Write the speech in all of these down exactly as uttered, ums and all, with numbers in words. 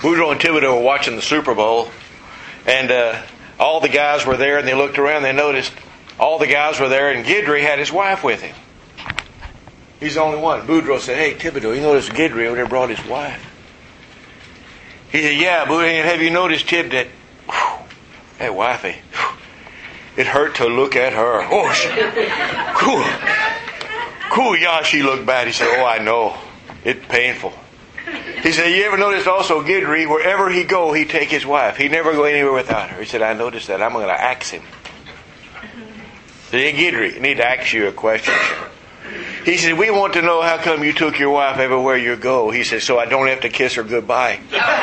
Boudreaux and Thibodeau were watching the Super Bowl, and uh, all the guys were there, and they looked around, they noticed all the guys were there, and Guidry had his wife with him. He's the only one. Boudreaux said, "Hey, Thibodeau, you notice Guidry over there brought his wife?" He said, "Yeah, Boudreaux, have you noticed, Tib, that, whew, that wifey, whew, it hurt to look at her. Oh, she, cool. Cool, yeah, she looked bad." He said, "Oh, I know. It's painful." He said, "You ever notice also Guidry, wherever he go, he take his wife. He never go anywhere without her." He said, "I noticed that. I'm going to axe him." I said, "Hey, Guidry, I need to ask you a question." He said, "We want to know how come you took your wife everywhere you go." He said, "So I don't have to kiss her goodbye."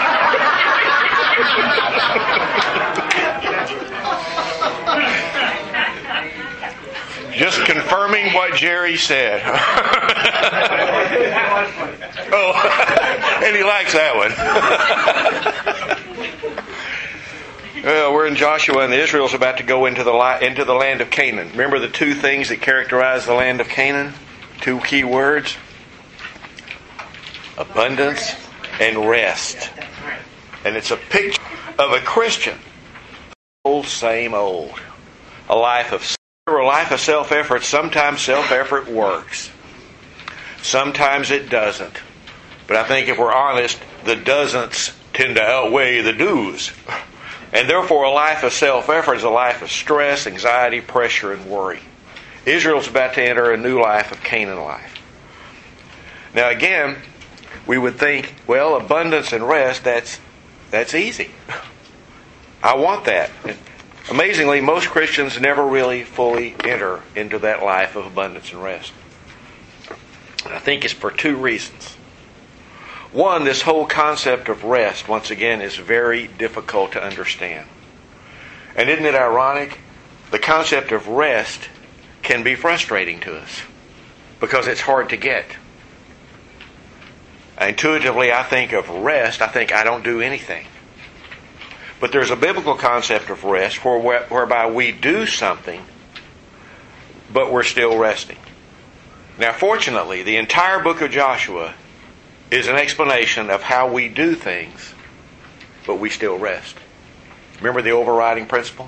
Just confirming what Jerry said. Oh, and he likes that one. Well, we're in Joshua, and Israel's about to go into the into the land of Canaan. Remember the two things that characterize the land of Canaan? Two key words: abundance and rest. And it's a picture of a Christian. Old, same old. A life of a life of self-effort. Sometimes self-effort works. Sometimes it doesn't. But I think if we're honest, the doesn'ts tend to outweigh the do's. And therefore a life of self-effort is a life of stress, anxiety, pressure, and worry. Israel's about to enter a new life of Canaan life. Now again, we would think, well, abundance and rest, that's that's easy. I want that. Amazingly, most Christians never really fully enter into that life of abundance and rest. And I think it's for two reasons. One, this whole concept of rest, once again, is very difficult to understand. And isn't it ironic? The concept of rest can be frustrating to us because it's hard to get. Intuitively, I think of rest, I think I don't do anything. But there's a biblical concept of rest where, whereby we do something, but we're still resting. Now, fortunately, the entire book of Joshua is an explanation of how we do things, but we still rest. Remember the overriding principle?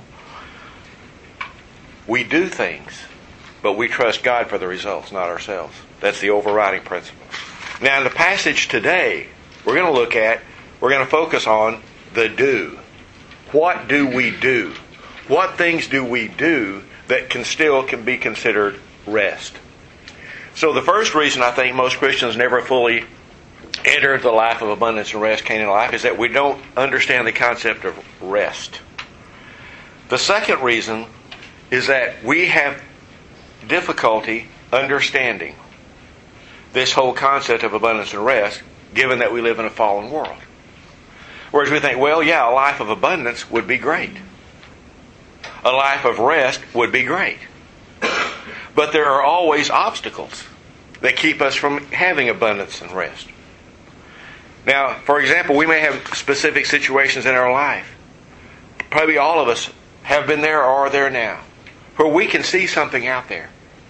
We do things, but we trust God for the results, not ourselves. That's the overriding principle. Now, in the passage today, we're going to look at, we're going to focus on the do. What do we do? What things do we do that can still can be considered rest? So the first reason I think most Christians never fully enter the life of abundance and rest, Canaan life, is that we don't understand the concept of rest. The second reason is that we have difficulty understanding this whole concept of abundance and rest, given that we live in a fallen world. Whereas we think, well, yeah, a life of abundance would be great. A life of rest would be great. But there are always obstacles that keep us from having abundance and rest. Now, for example, we may have specific situations in our life. Probably all of us have been there or are there now, where we can see something out there.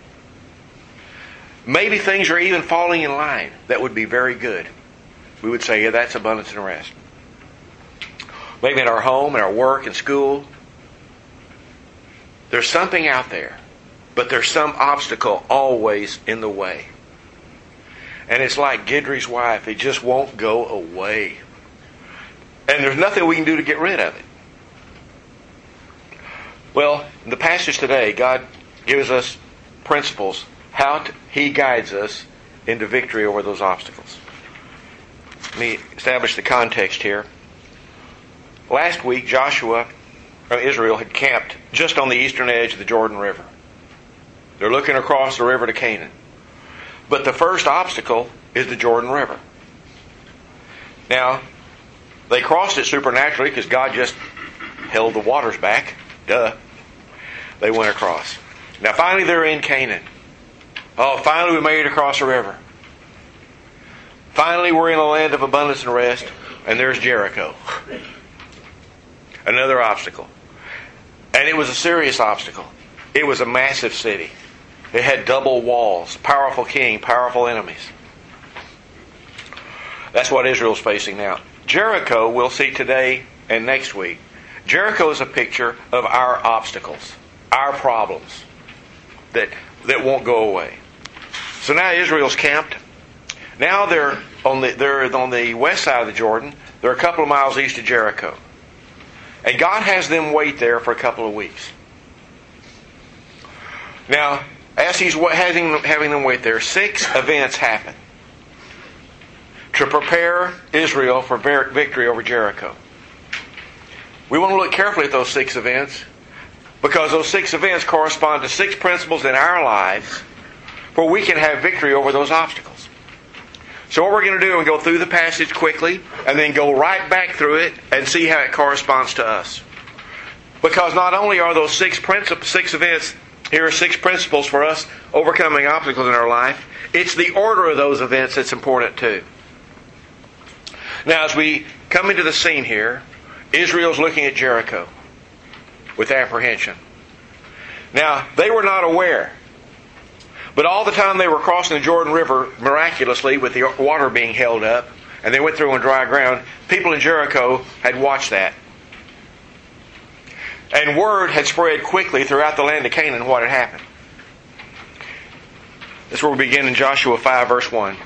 Maybe things are even falling in line that would be very good. We would say, yeah, that's abundance and rest. Maybe in our home, in our work, in school. There's something out there, but there's some obstacle always in the way. And it's like Guidry's wife. It just won't go away. And there's nothing we can do to get rid of it. Well, in the passage today, God gives us principles how to, He guides us into victory over those obstacles. Let me establish the context here. Last week, Joshua, or Israel, had camped just on the eastern edge of the Jordan River. They're looking across the river to Canaan. But the first obstacle is the Jordan River. Now, they crossed it supernaturally because God just held the waters back. Duh. They went across. Now, finally, they're in Canaan. Oh, finally we made it across the river. Finally, we're in a land of abundance and rest, and there's Jericho. Another obstacle. And it was a serious obstacle. It was a massive city. It had double walls, powerful king, powerful enemies. That's what Israel's facing now. Jericho, we'll see today and next week, Jericho is a picture of our obstacles, our problems that, that won't go away. So now Israel's camped. Now they're on the they're on the west side of the Jordan. They're a couple of miles east of Jericho. And God has them wait there for a couple of weeks. Now, as He's having, having them wait there, six events happen to prepare Israel for victory over Jericho. We want to look carefully at those six events because those six events correspond to six principles in our lives where we can have victory over those obstacles. So what we're going to do is go through the passage quickly and then go right back through it and see how it corresponds to us. Because not only are those six principles, six events, here are six principles for us overcoming obstacles in our life, it's the order of those events that's important too. Now as we come into the scene here, Israel's looking at Jericho with apprehension. Now, they were not aware. But all the time they were crossing the Jordan River miraculously with the water being held up, and they went through on dry ground, people in Jericho had watched that. And word had spread quickly throughout the land of Canaan what had happened. This is where we begin in Joshua five, verse one.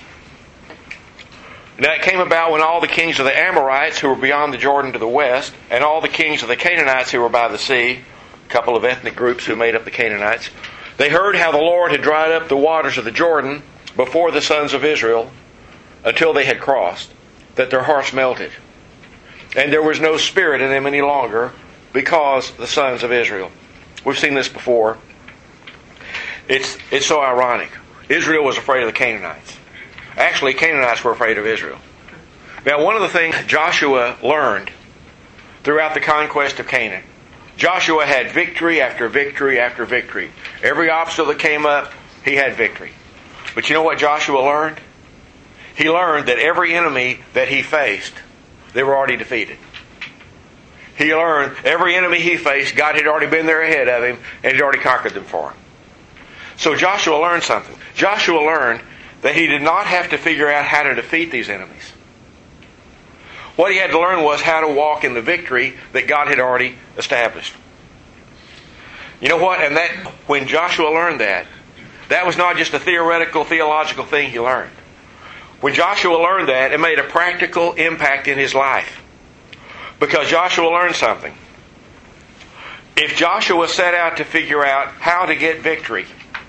Now it came about when all the kings of the Amorites who were beyond the Jordan to the west, and all the kings of the Canaanites who were by the sea, a couple of ethnic groups who made up the Canaanites, they heard how the Lord had dried up the waters of the Jordan before the sons of Israel until they had crossed, that their hearts melted. And there was no spirit in them any longer because the sons of Israel. We've seen this before. It's, it's so ironic. Israel was afraid of the Canaanites. Actually, Canaanites were afraid of Israel. Now, one of the things Joshua learned throughout the conquest of Canaan, Joshua had victory after victory after victory. Every obstacle that came up, he had victory. But you know what Joshua learned? He learned that every enemy that he faced, they were already defeated. He learned every enemy he faced, God had already been there ahead of him, and He'd already conquered them for him. So Joshua learned something. Joshua learned that he did not have to figure out how to defeat these enemies. What he had to learn was how to walk in the victory that God had already established. You know what? And that when Joshua learned that, that was not just a theoretical, theological thing he learned. When Joshua learned that, it made a practical impact in his life. Because Joshua learned something. If Joshua set out to figure out how to get victory,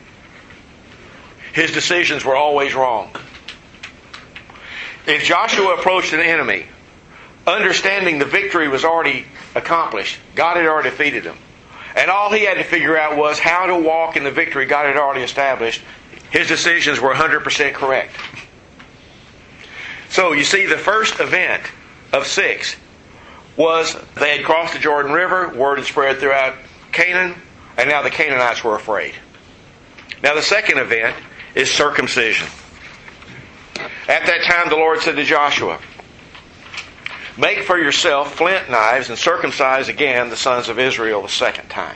his decisions were always wrong. If Joshua approached an enemy, understanding the victory was already accomplished, God had already defeated him, and all he had to figure out was how to walk in the victory God had already established, his decisions were one hundred percent correct. So you see, the first event of six was they had crossed the Jordan River, word had spread throughout Canaan, and now the Canaanites were afraid. Now the second event is circumcision. At that time the Lord said to Joshua, "Make for yourself flint knives and circumcise again the sons of Israel the second time."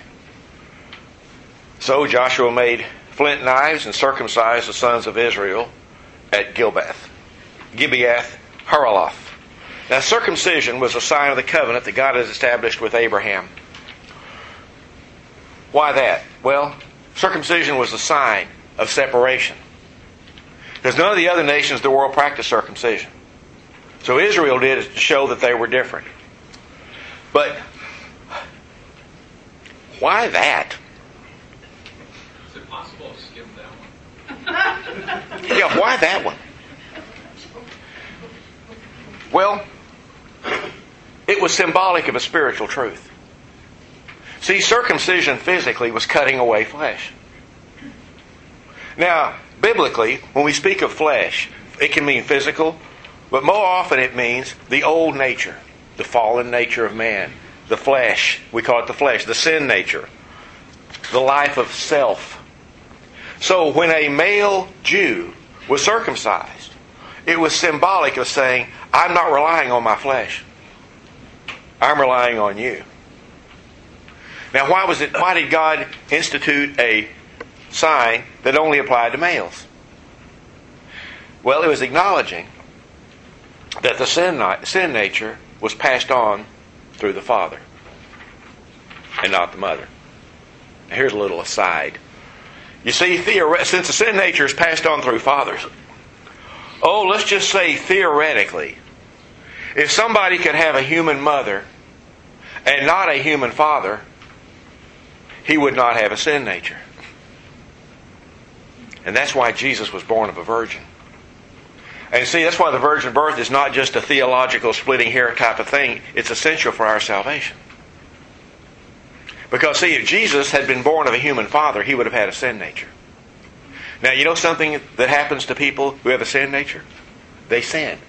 So Joshua made flint knives and circumcised the sons of Israel at Gilbath, Gibeath Haraloth. Now circumcision was a sign of the covenant that God has established with Abraham. Why that? Well, circumcision was a sign of separation. Because none of the other nations of the world practiced circumcision. So Israel did it to show that they were different. But why that? Is it possible to skip that one? Yeah, why that one? Well, it was symbolic of a spiritual truth. See, circumcision physically was cutting away flesh. Now, biblically, when we speak of flesh, it can mean physical, but more often it means the old nature, the fallen nature of man, the flesh. We call it the flesh, the sin nature, the life of self. So when a male Jew was circumcised, it was symbolic of saying, I'm not relying on my flesh. I'm relying on you. Now, why was it? Why did God institute a sign that only applied to males? Well, it was acknowledging that the sin, sin nature was passed on through the father and not the mother. Now, here's a little aside. You see, theore- since the sin nature is passed on through fathers, oh, let's just say theoretically, if somebody could have a human mother and not a human father, he would not have a sin nature. And that's why Jesus was born of a virgin. And see, that's why the virgin birth is not just a theological splitting hair type of thing. It's essential for our salvation. Because see, if Jesus had been born of a human father, he would have had a sin nature. Now, you know something that happens to people who have a sin nature? They sin.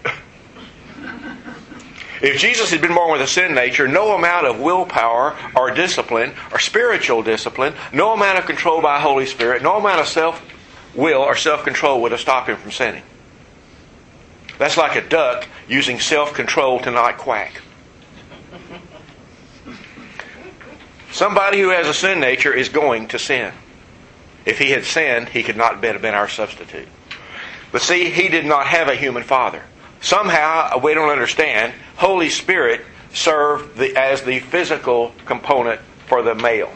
If Jesus had been born with a sin nature, no amount of willpower or discipline or spiritual discipline, no amount of control by the Holy Spirit, no amount of self-will or self-control would have stopped him from sinning. That's like a duck using self-control to not quack. Somebody who has a sin nature is going to sin. If he had sinned, he could not have been our substitute. But see, he did not have a human father. Somehow, we don't understand, Holy Spirit served the, as the physical component for the male.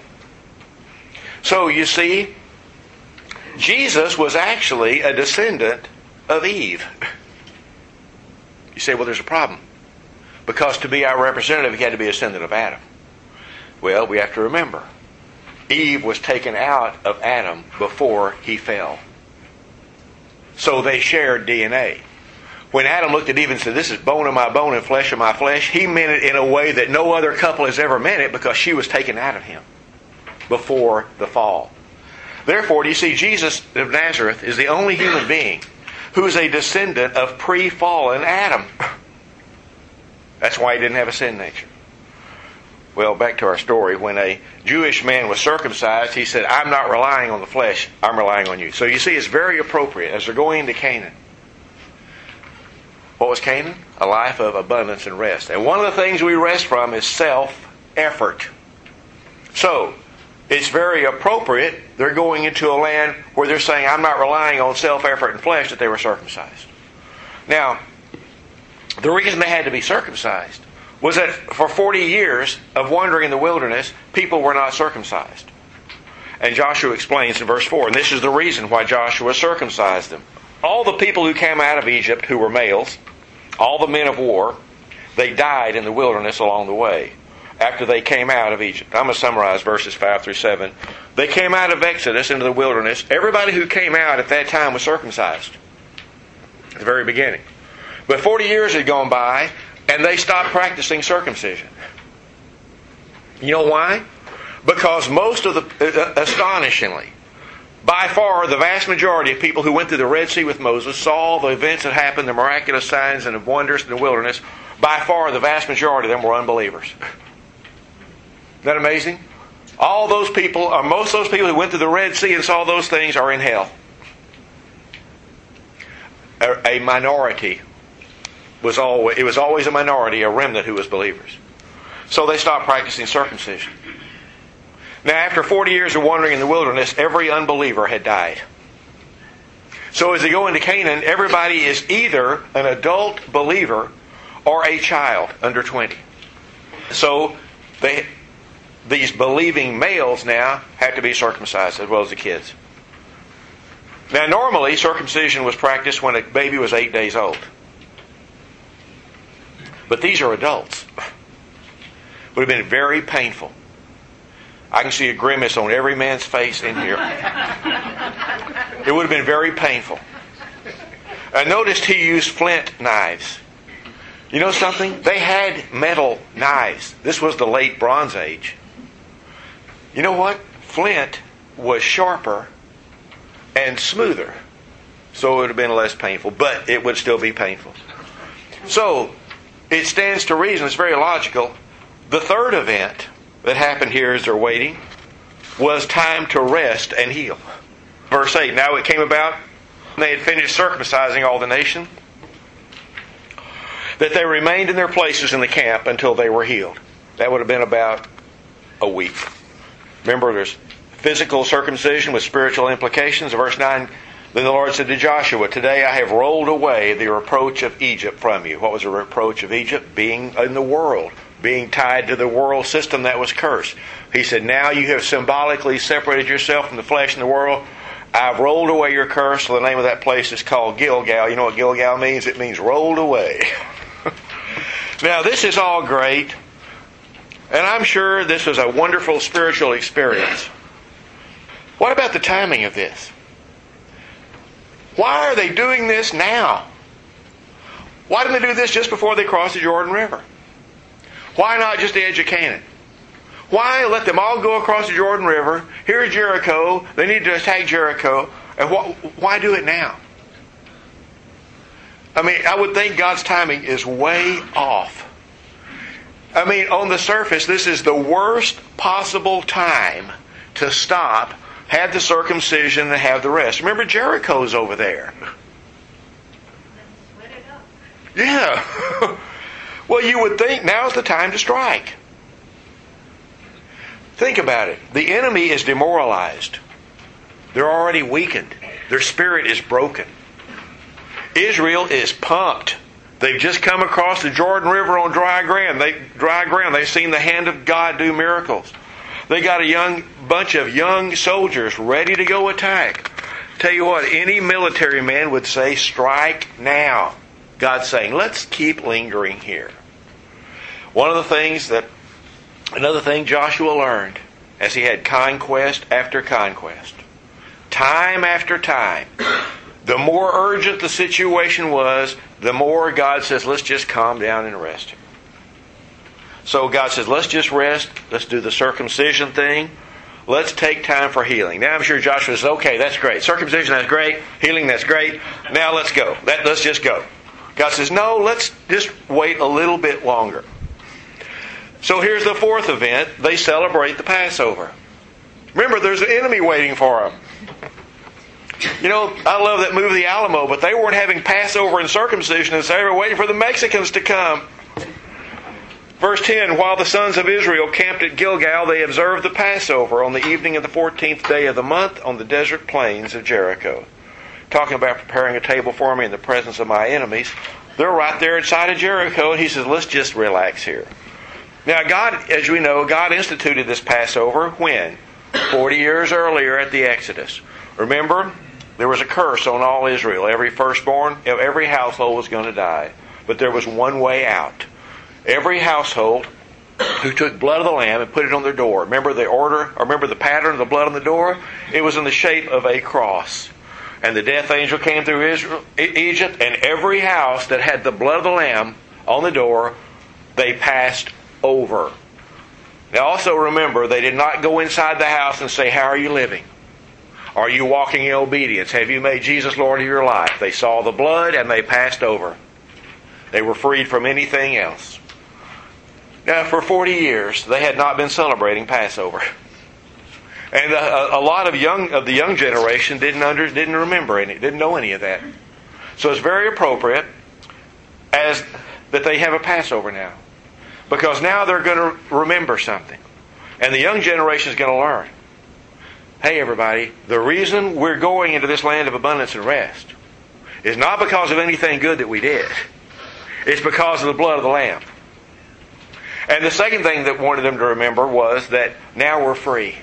So you see, Jesus was actually a descendant of Eve. You say, well, there's a problem. Because to be our representative, he had to be a descendant of Adam. Well, we have to remember, Eve was taken out of Adam before he fell. So they shared D N A. When Adam looked at Eve and said, this is bone of my bone and flesh of my flesh, he meant it in a way that no other couple has ever meant it, because she was taken out of him before the fall. Therefore, do you see, Jesus of Nazareth is the only human being who is a descendant of pre-fallen Adam. That's why he didn't have a sin nature. Well, back to our story. When a Jewish man was circumcised, he said, I'm not relying on the flesh, I'm relying on you. So you see, it's very appropriate as they're going into Canaan. What was Canaan? A life of abundance and rest. And one of the things we rest from is self-effort. So, it's very appropriate. They're going into a land where they're saying, I'm not relying on self-effort and flesh, that they were circumcised. Now, the reason they had to be circumcised was that for forty years of wandering in the wilderness, people were not circumcised. And Joshua explains in verse four, and this is the reason why Joshua circumcised them. All the people who came out of Egypt who were males, all the men of war, they died in the wilderness along the way after they came out of Egypt. I'm going to summarize verses five through seven. They came out of Exodus into the wilderness. Everybody who came out at that time was circumcised at the very beginning. But forty years had gone by, and they stopped practicing circumcision. You know why? Because most of the, uh, astonishingly, by far the vast majority of people who went through the Red Sea with Moses, saw the events that happened, the miraculous signs and the wonders in the wilderness, by far the vast majority of them were unbelievers. Isn't that amazing? All those people, or most of those people who went through the Red Sea and saw those things, are in hell. A, a minority was always, it was always a minority, a remnant who was believers. So they stopped practicing circumcision. Now, after forty years of wandering in the wilderness, every unbeliever had died. So as they go into Canaan, everybody is either an adult believer or a child under twenty. So they, these believing males now have to be circumcised as well as the kids. Now, normally, circumcision was practiced when a baby was eight days old. But these are adults. It would have been very painful. I can see a grimace on every man's face in here. It would have been very painful. I noticed he used flint knives. You know something? They had metal knives. This was the late Bronze Age. You know what? Flint was sharper and smoother. So it would have been less painful. But it would still be painful. So, it stands to reason, it's very logical. The third event that happened here as they're waiting was time to rest and heal. Verse eight, now it came about when they had finished circumcising all the nation, that they remained in their places in the camp until they were healed. That would have been about a week. Remember, there's physical circumcision with spiritual implications. Verse nine, Then the Lord said to Joshua, today I have rolled away the reproach of Egypt from you. What was the reproach of Egypt? Being in the world, being tied to the world system that was cursed. He said, now you have symbolically separated yourself from the flesh and the world. I've rolled away your curse. So the name of that place is called Gilgal. You know what Gilgal means? It means rolled away. Now this is all great. And I'm sure this was a wonderful spiritual experience. What about the timing of this? Why are they doing this now? Why didn't they do this just before they crossed the Jordan River? Why not just the edge of Canaan? Why let them all go across the Jordan River? Here's Jericho. They need to attack Jericho. And wh- why do it now? I mean, I would think God's timing is way off. I mean, on the surface, this is the worst possible time to stop, have the circumcision, and have the rest. Remember, Jericho's over there. Yeah. Well, you would think now's the time to strike. Think about it. The enemy is demoralized. They're already weakened. Their spirit is broken. Israel is pumped. They've just come across the Jordan River on dry ground. They dry ground. They've seen the hand of God do miracles. They got a young bunch of young soldiers ready to go attack. Tell you what, any military man would say, strike now. God's saying, let's keep lingering here. One of the things that, another thing Joshua learned as he had conquest after conquest, time after time, the more urgent the situation was, the more God says, let's just calm down and rest here. So God says, let's just rest. Let's do the circumcision thing. Let's take time for healing. Now I'm sure Joshua says, okay, that's great. Circumcision, that's great. Healing, that's great. Now let's go. That, let's just go. God says, no, let's just wait a little bit longer. So here's the fourth event. They celebrate the Passover. Remember, there's an enemy waiting for them. You know, I love that movie The Alamo, but they weren't having Passover and circumcision, and so they were waiting for the Mexicans to come. Verse ten, while the sons of Israel camped at Gilgal, they observed the Passover on the evening of the fourteenth day of the month on the desert plains of Jericho. Talking about preparing a table for me in the presence of my enemies. They're right there inside of Jericho, and he says, let's just relax here. Now, God, as we know, God instituted this Passover when? Forty years earlier at the Exodus. Remember, there was a curse on all Israel. Every firstborn of every household was going to die. But there was one way out. Every household who took blood of the lamb and put it on their door. Remember the order, or remember the pattern of the blood on the door? It was in the shape of a cross. And the death angel came through Israel, Egypt, and every house that had the blood of the lamb on the door, they passed over. Now also remember, they did not go inside the house and say, how are you living? Are you walking in obedience? Have you made Jesus Lord of your life? They saw the blood and they passed over. They were freed from anything else. Now, for forty years, they had not been celebrating Passover. And a, a lot of young of the young generation didn't under, didn't remember any, didn't know any of that. So it's very appropriate as that they have a Passover now. Because now they're going to remember something. And the young generation is going to learn. Hey everybody, the reason we're going into this land of abundance and rest is not because of anything good that we did. It's because of the blood of the Lamb. And the second thing that wanted them to remember was that now we're free.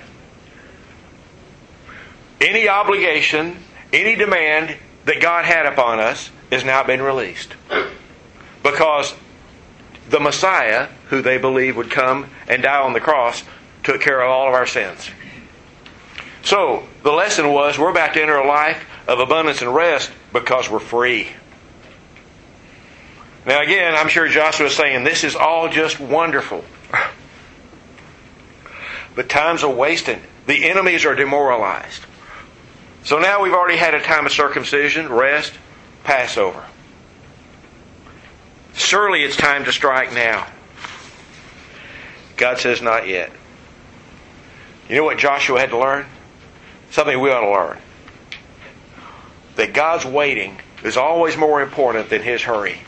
Any obligation, any demand that God had upon us has now been released. Because the Messiah, who they believed would come and die on the cross, took care of all of our sins. So, the lesson was we're about to enter a life of abundance and rest because we're free. Now again, I'm sure Joshua is saying this is all just wonderful. But times are wasting. The enemies are demoralized. So now we've already had a time of circumcision, rest, Passover. Surely it's time to strike now. God says not yet. You know what Joshua had to learn? Something we ought to learn. That God's waiting is always more important than His hurry.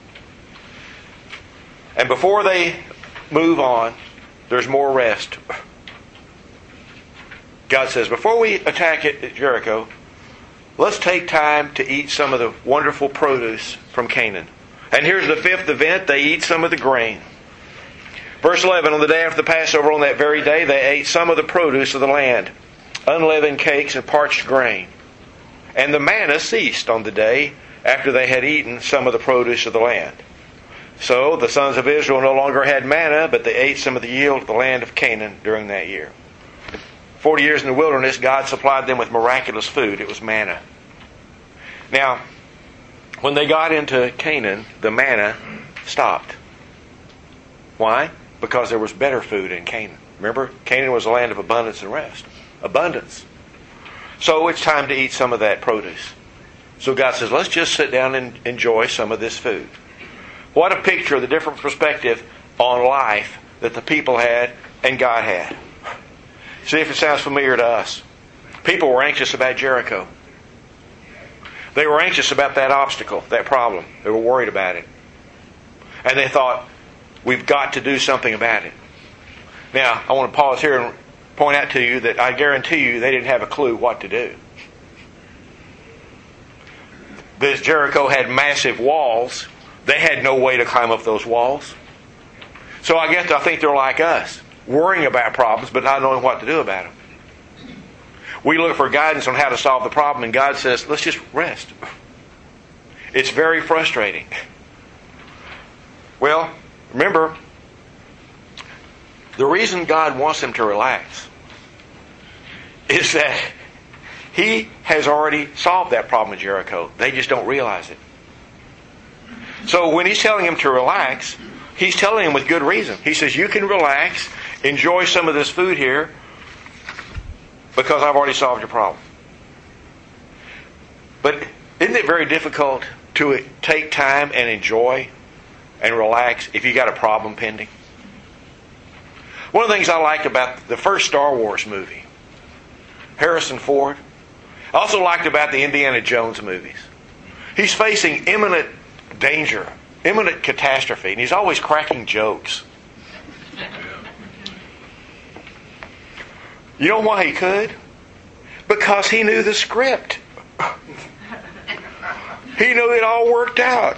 And before they move on, there's more rest. God says, before we attack it at Jericho, let's take time to eat some of the wonderful produce from Canaan. And here's the fifth event. They eat some of the grain. Verse eleven, on the day after the Passover, on that very day, they ate some of the produce of the land, unleavened cakes and parched grain. And the manna ceased on the day after they had eaten some of the produce of the land. So the sons of Israel no longer had manna, but they ate some of the yield of the land of Canaan during that year. Forty years in the wilderness, God supplied them with miraculous food. It was manna. Now, when they got into Canaan, the manna stopped. Why? Because there was better food in Canaan. Remember, Canaan was a land of abundance and rest. Abundance. So it's time to eat some of that produce. So God says, let's just sit down and enjoy some of this food. What a picture of the different perspective on life that the people had and God had. See if it sounds familiar to us. People were anxious about Jericho. They were anxious about that obstacle, that problem. They were worried about it. And they thought, we've got to do something about it. Now, I want to pause here and point out to you that I guarantee you they didn't have a clue what to do. This Jericho had massive walls. They had no way to climb up those walls. So I guess I think they're like us, worrying about problems but not knowing what to do about them. We look for guidance on how to solve the problem, and God says, let's just rest. It's very frustrating. Well, remember, the reason God wants them to relax is that He has already solved that problem in Jericho. They just don't realize it. So when He's telling them to relax, He's telling them with good reason. He says, you can relax, enjoy some of this food here, because I've already solved your problem. But isn't it very difficult to take time and enjoy and relax if you got a problem pending? One of the things I liked about the first Star Wars movie, Harrison Ford, I also liked about the Indiana Jones movies. He's facing imminent danger, imminent catastrophe, and he's always cracking jokes. You know why he could? Because he knew the script. He knew it all worked out.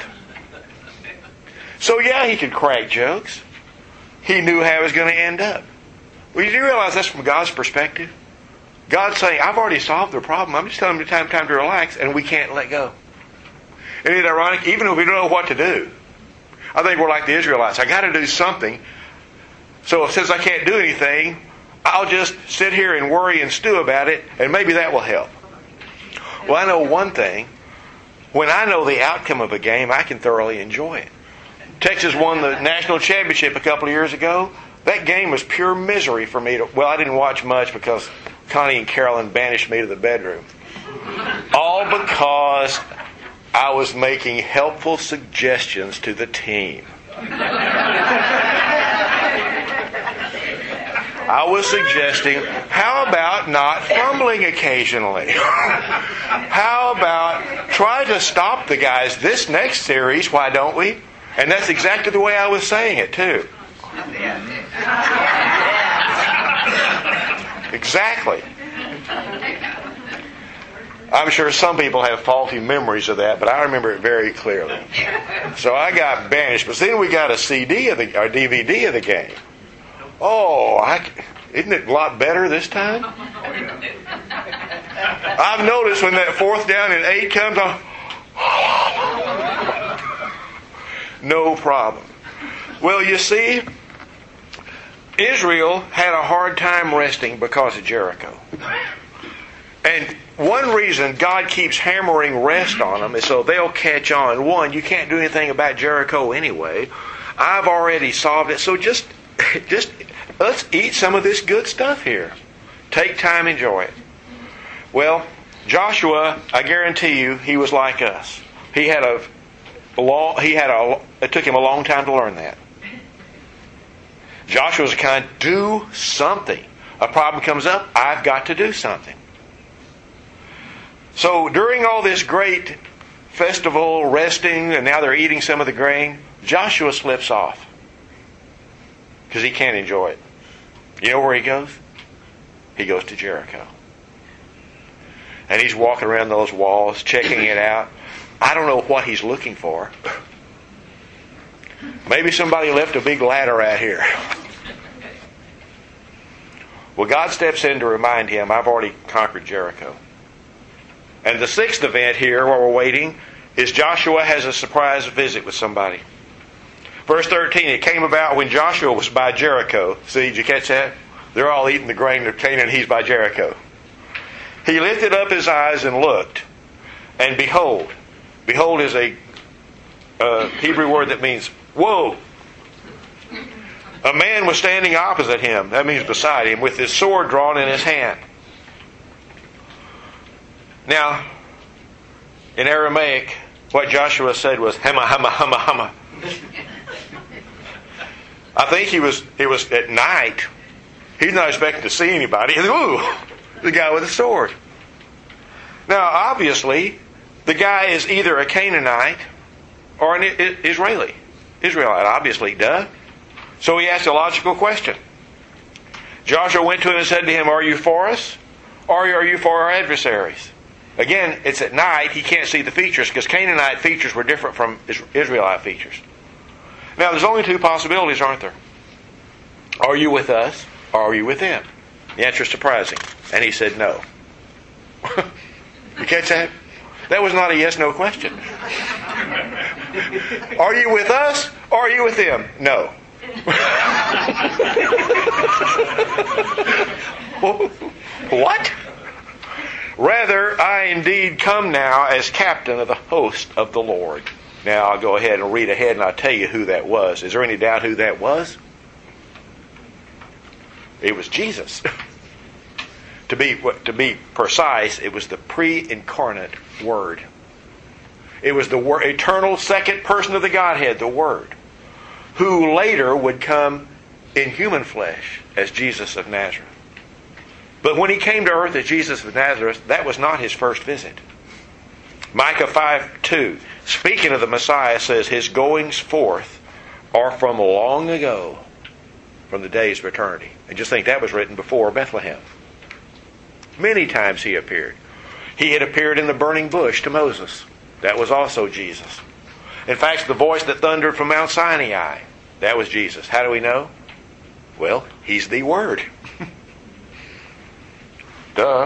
So yeah, he could crack jokes. He knew how it was going to end up. Well, you do realize that's from God's perspective? God's saying, I've already solved the problem. I'm just telling them time, time to relax, and we can't let go. Isn't it ironic? Even if we don't know what to do, I think we're like the Israelites. I got to do something. So since I can't do anything, I'll just sit here and worry and stew about it, and maybe that will help. Well, I know one thing. When I know the outcome of a game, I can thoroughly enjoy it. Texas won the national championship a couple of years ago. That game was pure misery for me. To, well, I didn't watch much because Connie and Carolyn banished me to the bedroom. All because I was making helpful suggestions to the team. I was suggesting, how about not fumbling occasionally? How about try to stop the guys this next series, why don't we? And that's exactly the way I was saying it, too. Exactly. I'm sure some people have faulty memories of that, but I remember it very clearly. So I got banished. But then we got a C D of the, or D V D of the game. Oh, I, isn't it a lot better this time? I've noticed when that fourth down and eight comes on, no problem. Well, you see, Israel had a hard time resting because of Jericho. And one reason God keeps hammering rest on them is so they'll catch on. One, you can't do anything about Jericho anyway. I've already solved it. So just, just let's eat some of this good stuff here. Take time, enjoy it. Well, Joshua, I guarantee you, he was like us. He had a long, he had a, it took him a long time to learn that. Joshua was the kind, do something. A problem comes up, I've got to do something. So during all this great festival, resting, and now they're eating some of the grain, Joshua slips off. Because he can't enjoy it. You know where he goes? He goes to Jericho. and he's walking around those walls, checking it out. I don't know what he's looking for. Maybe somebody left a big ladder out here. Well, God steps in to remind him, I've already conquered Jericho. And the sixth event here, while we're waiting, is Joshua has a surprise visit with somebody. Verse thirteen, it came about when Joshua was by Jericho. See, did you catch that? They're all eating the grain of Canaan, he's by Jericho. He lifted up his eyes and looked, and behold. Behold is a uh, Hebrew word that means, whoa. A man was standing opposite him, that means beside him, with his sword drawn in his hand. Now, in Aramaic, what Joshua said was, Hema, Hema, Hema, Hema. I think he was, it was at night. He's not expecting to see anybody. Ooh, the guy with a sword. Now, obviously, the guy is either a Canaanite or an Israeli. Israelite, obviously, duh. So he asked a logical question. Joshua went to him and said to him, are you for us, or are you for our adversaries? Again, it's at night. He can't see the features because Canaanite features were different from Israelite features. Now, there's only two possibilities, aren't there? Are you with us, or are you with them? The answer is surprising. And he said no. You catch that? That was not a yes-no question. Are you with us, or are you with them? No. What? Rather, I indeed come now as captain of the host of the Lord. Now, I'll go ahead and read ahead and I'll tell you who that was. Is there any doubt who that was? It was Jesus. To be, to be precise, it was the pre-incarnate Word. It was the word, eternal second person of the Godhead, the Word, who later would come in human flesh as Jesus of Nazareth. But when he came to earth as Jesus of Nazareth, that was not his first visit. Micah five two, speaking of the Messiah, says, his goings forth are from long ago, from the days of eternity. And just think that was written before Bethlehem. Many times he appeared. He had appeared in the burning bush to Moses. That was also Jesus. In fact, the voice that thundered from Mount Sinai, that was Jesus. How do we know? Well, he's the Word. Duh.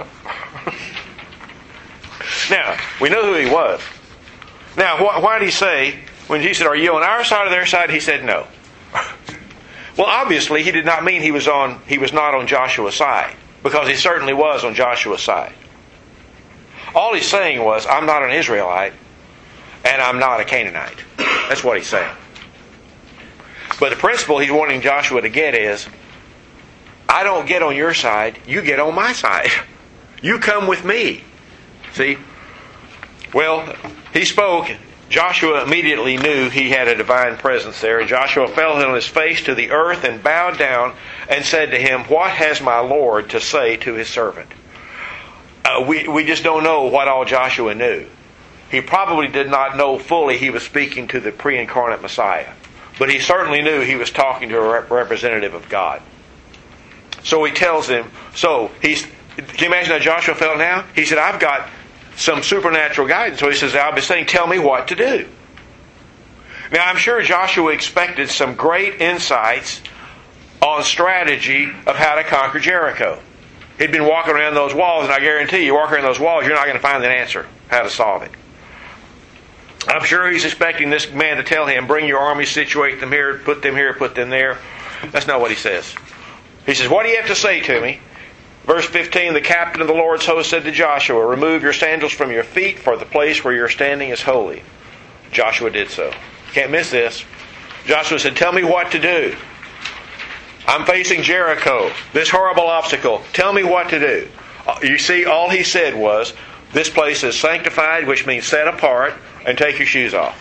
Now, we know who he was. Now, wh- why did he say, when Jesus said, are you on our side or their side? He said no. Well, obviously, he did not mean he was on. He was not on Joshua's side, because he certainly was on Joshua's side. All he's saying was, I'm not an Israelite, and I'm not a Canaanite. That's what he's saying. But the principle he's wanting Joshua to get is, I don't get on your side, you get on my side. You come with me. See? Well, he spoke. Joshua immediately knew he had a divine presence there. And Joshua fell on his face to the earth and bowed down and said to him, what has my Lord to say to his servant? Uh, we, we just don't know what all Joshua knew. He probably did not know fully he was speaking to the pre-incarnate Messiah. But he certainly knew he was talking to a rep- representative of God. So he tells him, so he's, can you imagine how Joshua felt now? He said, I've got some supernatural guidance. So he says, I'll be saying, tell me what to do. Now I'm sure Joshua expected some great insights on strategy of how to conquer Jericho. He'd been walking around those walls, and I guarantee you, walking around those walls, you're not going to find an answer how to solve it. I'm sure he's expecting this man to tell him, bring your army, situate them here, put them here, put them there. That's not what he says. He says, what do you have to say to me? Verse fifteen, the captain of the Lord's host said to Joshua, remove your sandals from your feet, for the place where you're standing is holy. Joshua did so. Can't miss this. Joshua said, tell me what to do. I'm facing Jericho, this horrible obstacle. Tell me what to do. You see, all he said was, this place is sanctified, which means set apart, and take your shoes off.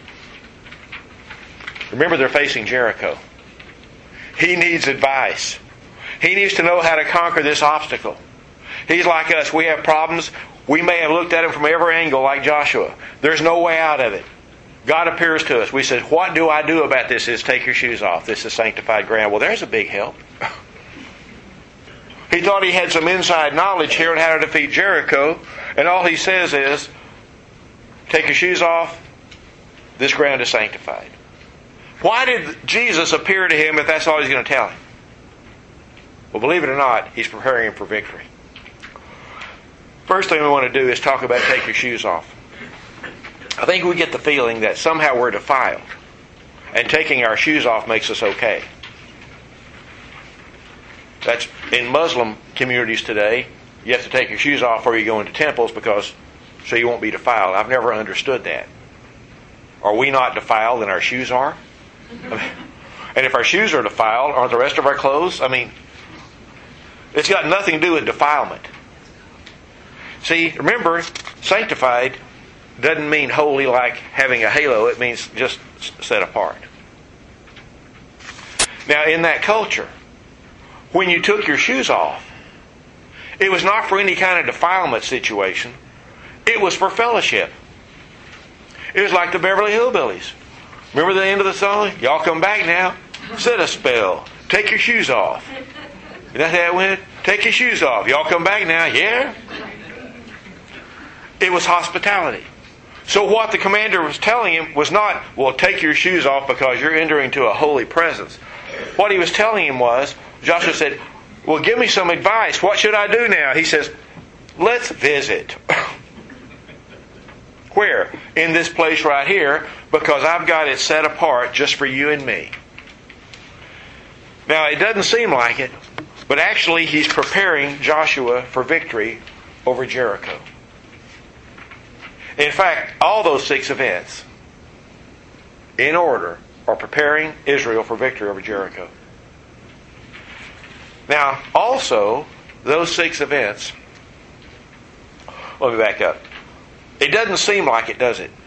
Remember, they're facing Jericho. He needs advice. He needs to know how to conquer this obstacle. He's like us. We have problems. We may have looked at him from every angle like Joshua. There's no way out of it. God appears to us. We said, what do I do about this? Is take your shoes off. This is sanctified ground. Well, there's a big help. He thought he had some inside knowledge here on how to defeat Jericho. And all he says is, take your shoes off, this ground is sanctified. Why did Jesus appear to him if that's all he's going to tell him? Well, believe it or not, he's preparing him for victory. First thing we want to do is talk about take your shoes off. I think we get the feeling that somehow we're defiled, and taking our shoes off makes us okay. That's in Muslim communities today. You have to take your shoes off before you go into temples because so you won't be defiled. I've never understood that. Are we not defiled and our shoes are? And if our shoes are defiled, aren't the rest of our clothes? I mean, it's got nothing to do with defilement. See, remember, sanctified doesn't mean holy like having a halo. It means just set apart. Now, in that culture, when you took your shoes off, it was not for any kind of defilement situation. It was for fellowship. It was like the Beverly Hillbillies. Remember the end of the song? Y'all come back now. Sit a spell. Take your shoes off. Is that how it went? Take your shoes off. Y'all come back now. Yeah? It was hospitality. So what the commander was telling him was not, well, take your shoes off because you're entering into a holy presence. What he was telling him was, Joshua said, well, give me some advice. What should I do now? He says, let's visit. Where? In this place right here, because I've got it set apart just for you and me. Now, it doesn't seem like it, but actually he's preparing Joshua for victory over Jericho. In fact, all those six events, in order, are preparing Israel for victory over Jericho. Now, also, those six events, let me back up. It doesn't seem like it, does it?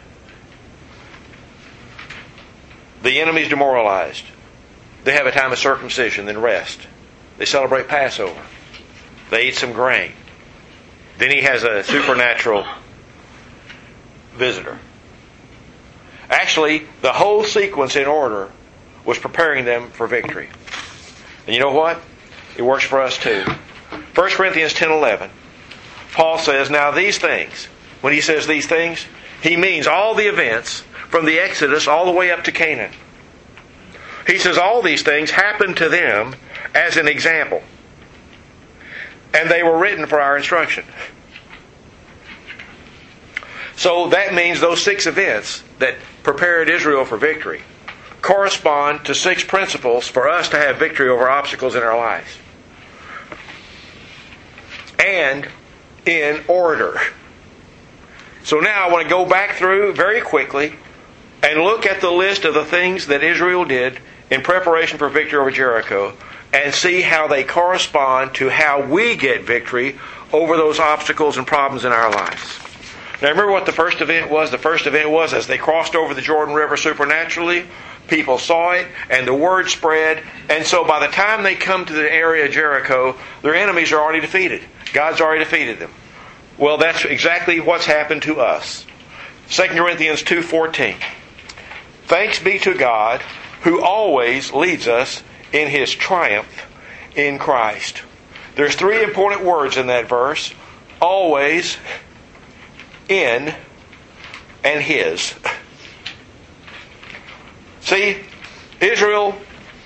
The enemy's demoralized. They have a time of circumcision, then rest. They celebrate Passover. They eat some grain. Then he has a supernatural visitor. Actually, the whole sequence in order was preparing them for victory. And you know what? It works for us too. First Corinthians ten eleven. Paul says, now these things, when he says these things, he means all the events from the Exodus all the way up to Canaan. He says all these things happened to them as an example. And they were written for our instruction. So that means those six events that prepared Israel for victory correspond to six principles for us to have victory over obstacles in our lives. And in order. So now I want to go back through very quickly and look at the list of the things that Israel did in preparation for victory over Jericho and see how they correspond to how we get victory over those obstacles and problems in our lives. Now remember what the first event was? The first event was as they crossed over the Jordan River supernaturally, people saw it, and the word spread. And so by the time they come to the area of Jericho, their enemies are already defeated. God's already defeated them. Well, that's exactly what's happened to us. Second Corinthians two fourteen. Thanks be to God who always leads us in His triumph in Christ. There's three important words in that verse. Always, in, and His. See, Israel,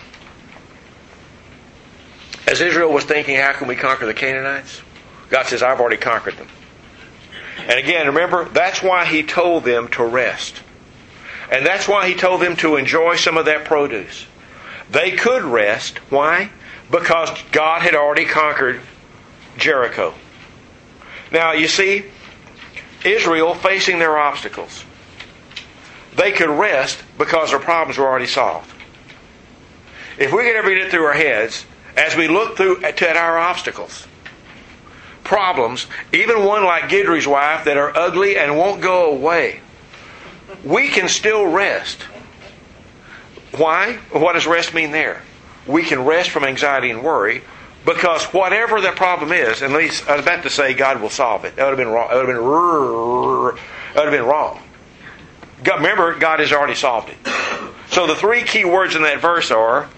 as Israel was thinking, how can we conquer the Canaanites? God says, I've already conquered them. And again, remember, that's why He told them to rest. And that's why He told them to enjoy some of that produce. They could rest. Why? Because God had already conquered Jericho. Now, you see, Israel facing their obstacles, they could rest because their problems were already solved. If we could ever get it through our heads, as we look through at our obstacles, problems, even one like Gidry's wife that are ugly and won't go away, we can still rest. Why? What does rest mean there? We can rest from anxiety and worry because whatever the problem is, and at least I was about to say God will solve it. That would have been wrong. That would have been, that would have been wrong. God, remember, God has already solved it. So the three key words in that verse are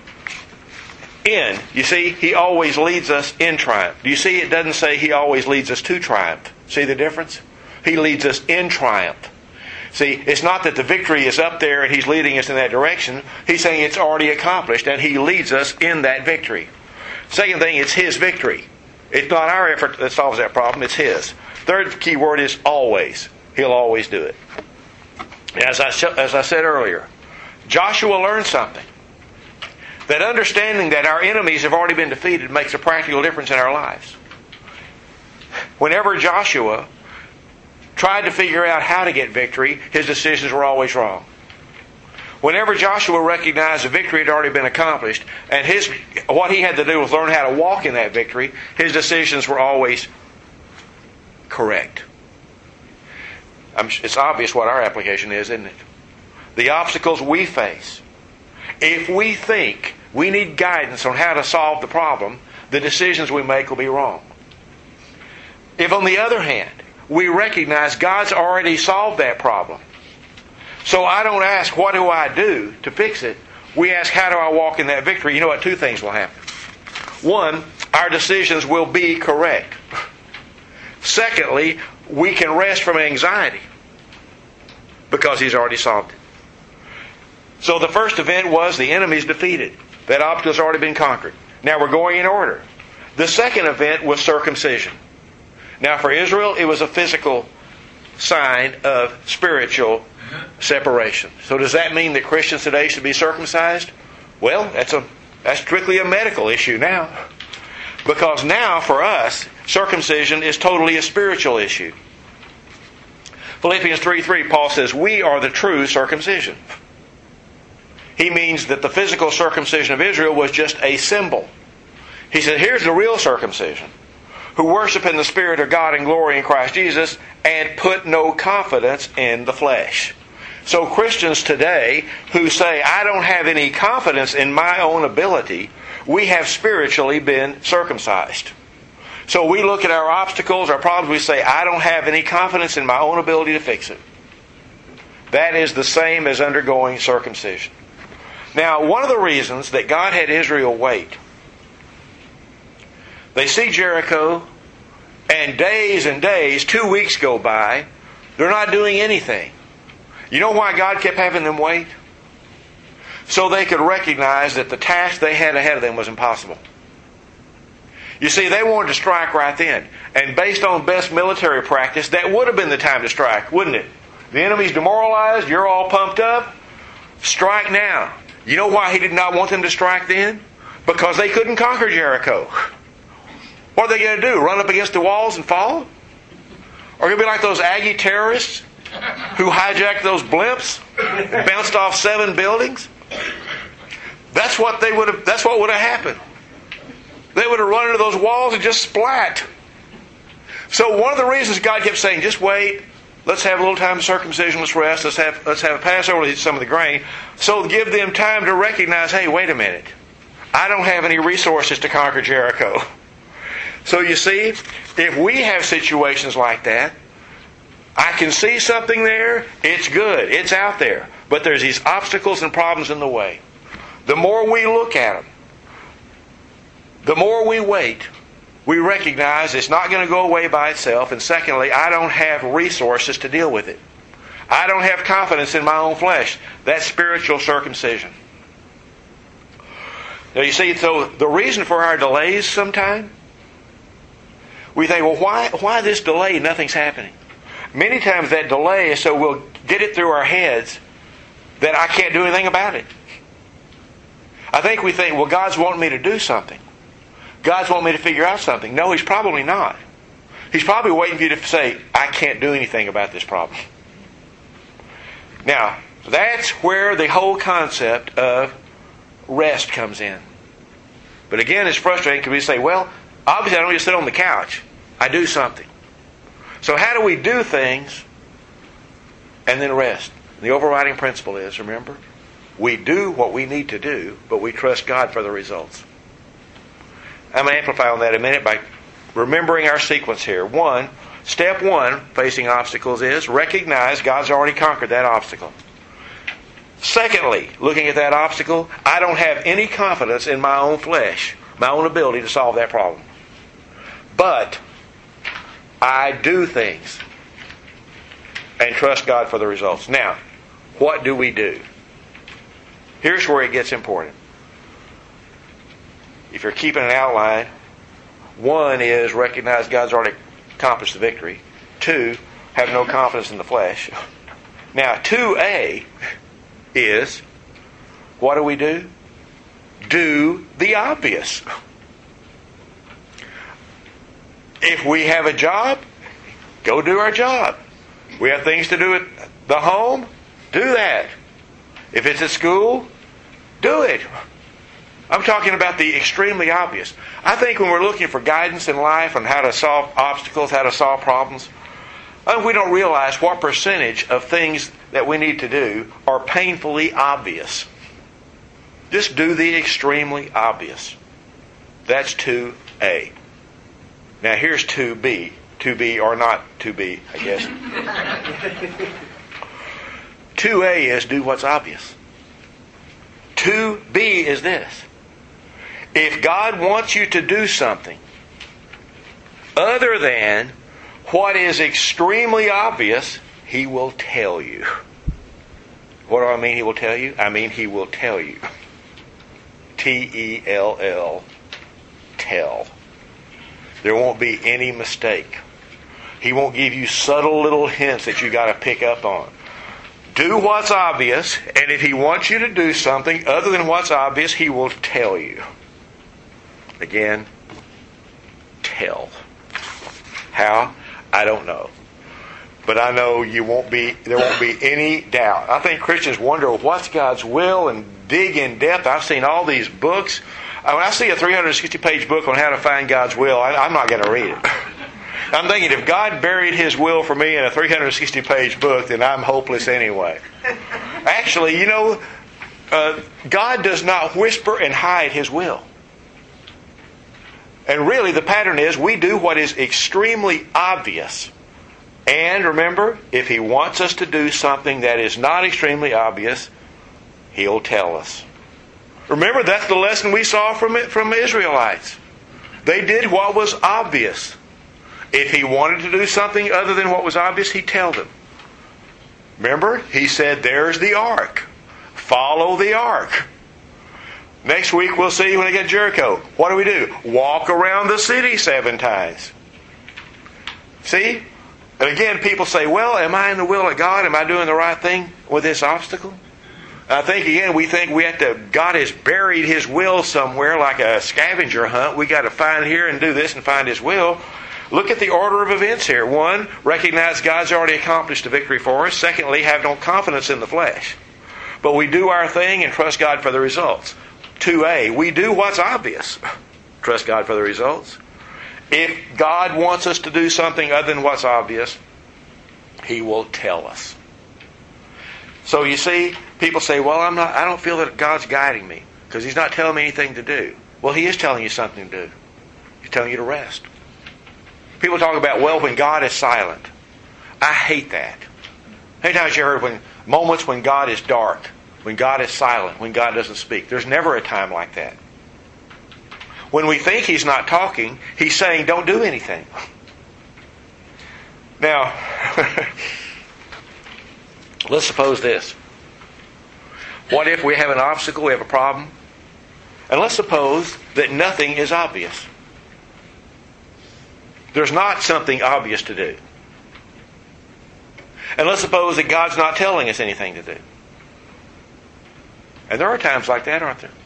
in. You see, He always leads us in triumph. Do you see it doesn't say He always leads us to triumph? See the difference? He leads us in triumph. See, it's not that the victory is up there and He's leading us in that direction. He's saying it's already accomplished and He leads us in that victory. Second thing, it's His victory. It's not our effort that solves that problem, it's His. Third key word is always. He'll always do it. As I, as I said earlier, Joshua learned something. That understanding that our enemies have already been defeated makes a practical difference in our lives. Whenever Joshua tried to figure out how to get victory, his decisions were always wrong. Whenever Joshua recognized the victory had already been accomplished, and his what he had to do was learn how to walk in that victory, his decisions were always correct. It's obvious what our application is, isn't it? The obstacles we face. If we think we need guidance on how to solve the problem, the decisions we make will be wrong. If, on the other hand, we recognize God's already solved that problem, so I don't ask, what do I do to fix it? We ask, how do I walk in that victory? You know what? Two things will happen. One, our decisions will be correct. Secondly, we can rest from anxiety because He's already solved it. So the first event was the enemy's defeated. That obstacle's already been conquered. Now we're going in order. The second event was circumcision. Now for Israel, it was a physical sign of spiritual separation. So does that mean that Christians today should be circumcised? Well, that's a that's strictly a medical issue now. Because now for us, circumcision is totally a spiritual issue. Philippians three three, Paul says, we are the true circumcision. He means that the physical circumcision of Israel was just a symbol. He said, here's the real circumcision, who worship in the Spirit of God in glory in Christ Jesus and put no confidence in the flesh. So Christians today who say, I don't have any confidence in my own ability, we have spiritually been circumcised. So we look at our obstacles, our problems, we say, I don't have any confidence in my own ability to fix it. That is the same as undergoing circumcision. Now, one of the reasons that God had Israel wait, they see Jericho, and days and days, two weeks go by, they're not doing anything. You know why God kept having them wait? So they could recognize that the task they had ahead of them was impossible. You see, they wanted to strike right then. And based on best military practice, that would have been the time to strike, wouldn't it? The enemy's demoralized, you're all pumped up. Strike now. You know why He did not want them to strike then? Because they couldn't conquer Jericho. What are they going to do? Run up against the walls and fall? Or going to be like those Aggie terrorists who hijacked those blimps and bounced off seven buildings? That's what they would have. That's what would have happened. They would have run into those walls and just splat. So one of the reasons God kept saying, just wait. Let's have a little time of circumcision. Let's rest. Let's have let's have a Passover. Let's eat some of the grain. So give them time to recognize, hey, wait a minute. I don't have any resources to conquer Jericho. So you see, if we have situations like that, I can see something there. It's good. It's out there. But there's these obstacles and problems in the way. The more we look at them, the more we wait, we recognize it's not going to go away by itself. And secondly, I don't have resources to deal with it. I don't have confidence in my own flesh. That's spiritual circumcision. Now you see, so the reason for our delays sometimes, we think, well, why, why this delay? Nothing's happening. Many times that delay is so we'll get it through our heads that I can't do anything about it. I think we think, well, God's wanting me to do something. God's wanting me to figure out something. No, He's probably not. He's probably waiting for you to say, I can't do anything about this problem. Now, that's where the whole concept of rest comes in. But again, it's frustrating because we say, well, obviously I don't just sit on the couch. I do something. So how do we do things and then rest? The overriding principle is, remember, we do what we need to do, but we trust God for the results. I'm going to amplify on that in a minute by remembering our sequence here. One, step one, facing obstacles, is recognize God's already conquered that obstacle. Secondly, looking at that obstacle, I don't have any confidence in my own flesh, my own ability to solve that problem. But I do things and trust God for the results. Now, what do we do? Here's where it gets important. If you're keeping an outline, one is recognize God's already accomplished the victory. Two, have no confidence in the flesh. Now, two A is, what do we do? Do the obvious. If we have a job, go do our job. We have things to do at the home, do that. If it's at school, do it. I'm talking about the extremely obvious. I think when we're looking for guidance in life on how to solve obstacles, how to solve problems, I think we don't realize what percentage of things that we need to do are painfully obvious. Just do the extremely obvious. That's two A. Now here's two B. two B or not two B, I guess. two A is do what's obvious. two B is this. If God wants you to do something other than what is extremely obvious, He will tell you. What do I mean He will tell you? I mean He will tell you. T E L L. Tell. There won't be any mistake. He won't give you subtle little hints that you got to pick up on. Do what's obvious, and if He wants you to do something other than what's obvious, He will tell you. Again, tell. How? I don't know. But I know you won't be. There won't be any doubt. I think Christians wonder what's God's will and dig in depth. I've seen all these books. When I see a three hundred sixty page book on how to find God's will, I, I'm not going to read it. I'm thinking if God buried His will for me in a three hundred sixty page book, then I'm hopeless anyway. Actually, you know, uh, God does not whisper and hide His will. And really the pattern is we do what is extremely obvious. And remember, if He wants us to do something that is not extremely obvious, He'll tell us. Remember, that's the lesson we saw from it, from the Israelites. They did what was obvious. If He wanted to do something other than what was obvious, He'd tell them. Remember, He said, there's the ark. Follow the ark. Next week we'll see when they get to Jericho. What do we do? Walk around the city seven times. See? And again, people say, well, am I in the will of God? Am I doing the right thing with this obstacle? And I think, again, we think we have to, God has buried His will somewhere like a scavenger hunt. We got to find here and do this and find His will. Look at the order of events here. One, recognize God's already accomplished the victory for us. Secondly, have no confidence in the flesh. But we do our thing and trust God for the results. two A, we do what's obvious. Trust God for the results. If God wants us to do something other than what's obvious, He will tell us. So you see, people say, well, I'm not, I don't feel that God's guiding me because He's not telling me anything to do. Well, He is telling you something to do. He's telling you to rest. People talk about, well, when God is silent. I hate that. How many times you heard when moments when God is dark, when God is silent, when God doesn't speak? There's never a time like that. When we think He's not talking, He's saying, don't do anything. Now, let's suppose this. What if we have an obstacle, we have a problem, and let's suppose that nothing is obvious. There's not something obvious to do. And let's suppose that God's not telling us anything to do. And there are times like that, aren't there?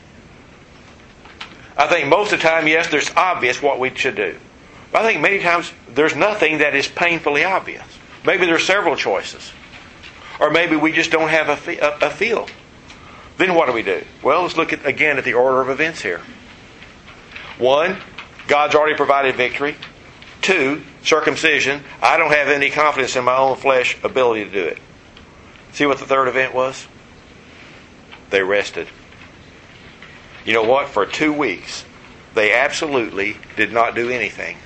I think most of the time, yes, there's obvious what we should do. But I think many times there's nothing that is painfully obvious. Maybe there's several choices. Or maybe we just don't have a, fe- a, a feel. Then what do we do? Well, let's look at again at the order of events here. One, God's already provided victory. Two, circumcision. I don't have any confidence in my own flesh ability to do it. See what the third event was? They rested. You know what? For two weeks, they absolutely did not do anything.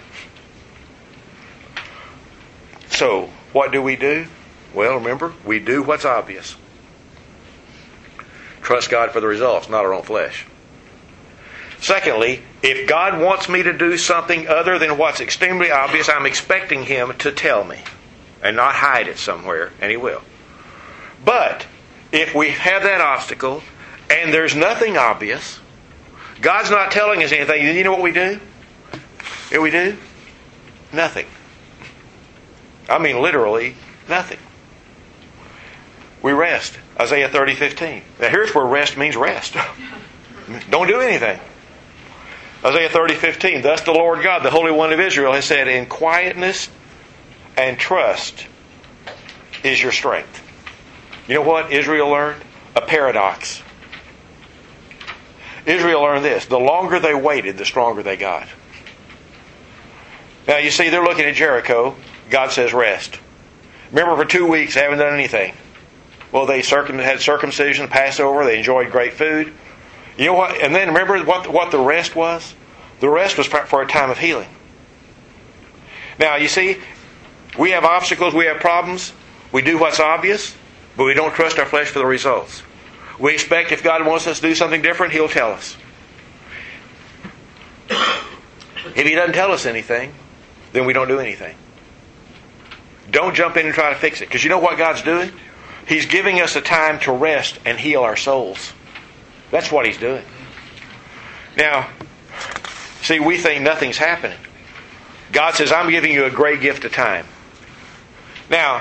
So, what do we do? Well, remember, we do what's obvious. Trust God for the results, not our own flesh. Secondly, if God wants me to do something other than what's extremely obvious, I'm expecting Him to tell me and not hide it somewhere, and He will. But if we have that obstacle and there's nothing obvious, God's not telling us anything, you know what we do? What we do? Nothing. I mean literally nothing. We rest. Isaiah thirty fifteen. Now here's where rest means rest. Don't do anything. Isaiah thirty fifteen. Thus the Lord God, the Holy One of Israel, has said, in quietness and trust is your strength. You know what Israel learned? A paradox. Israel learned this. The longer they waited, the stronger they got. Now you see, they're looking at Jericho. God says rest. Remember, for two weeks they haven't done anything. Well, they circum- had circumcision, Passover. They enjoyed great food. You know what? And then remember what, what the rest was? The rest was for a time of healing. Now, you see, we have obstacles, we have problems. We do what's obvious, but we don't trust our flesh for the results. We expect if God wants us to do something different, He'll tell us. If He doesn't tell us anything, then we don't do anything. Don't jump in and try to fix it. Because you know what God's doing? He's giving us a time to rest and heal our souls. That's what He's doing. Now, see, we think nothing's happening. God says, I'm giving you a great gift of time. Now,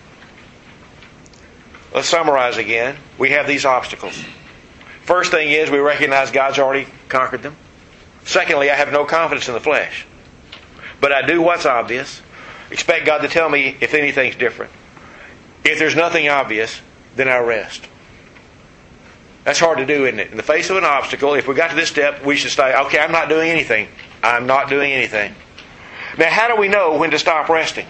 let's summarize again. We have these obstacles. First thing is, we recognize God's already conquered them. Secondly, I have no confidence in the flesh. But I do what's obvious. Expect God to tell me if anything's different. If there's nothing obvious, then I rest. That's hard to do, isn't it? In the face of an obstacle, if we got to this step, we should say, okay, I'm not doing anything. I'm not doing anything. Now, how do we know when to stop resting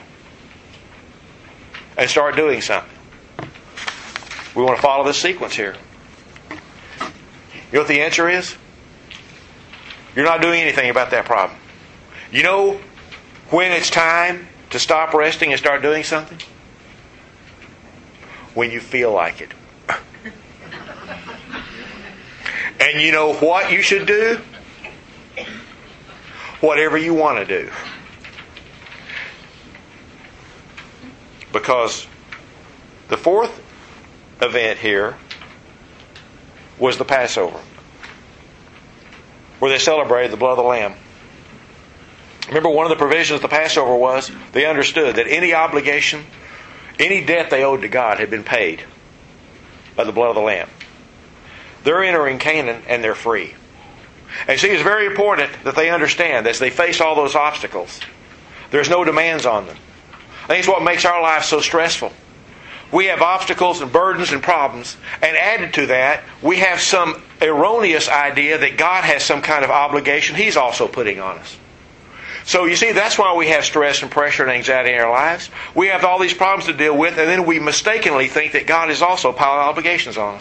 and start doing something? We want to follow this sequence here. You know what the answer is? You're not doing anything about that problem. You know when it's time to stop resting and start doing something? When you feel like it. And you know what you should do? Whatever you want to do. Because the fourth event here was the Passover, where they celebrated the blood of the Lamb. Remember, one of the provisions of the Passover was they understood that any obligation, any debt they owed to God had been paid by the blood of the Lamb. They're entering Canaan and they're free. And see, it's very important that they understand as they face all those obstacles, there's no demands on them. I think it's what makes our life so stressful. We have obstacles and burdens and problems, and added to that, we have some erroneous idea that God has some kind of obligation He's also putting on us. So you see, that's why we have stress and pressure and anxiety in our lives. We have all these problems to deal with, and then we mistakenly think that God is also piling obligations on us.